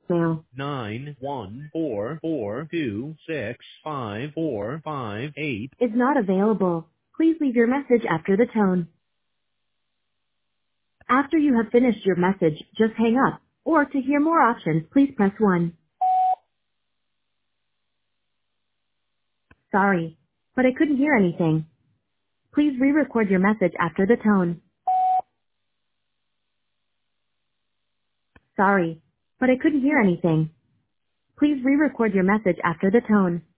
Mail 914426545 is not available. Please leave your message after the tone. After you have finished your message, just hang up. Or to hear more options, please press 1. Sorry, but I couldn't hear anything. Please re-record your message after the tone. Sorry, but I couldn't hear anything. Please re-record your message after the tone.